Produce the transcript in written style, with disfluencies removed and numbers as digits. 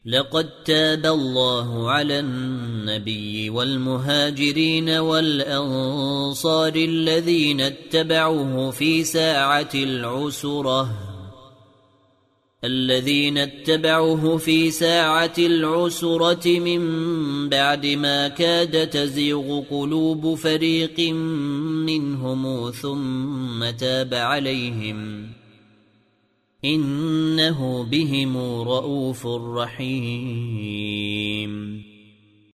لقد تاب الله على النبي والمهاجرين والأنصار الذين اتبعوه في ساعة العسرة من بعد ما كاد تزيغ قلوب فريق منهم ثم تاب عليهم إنه بهم رءوف رحيم.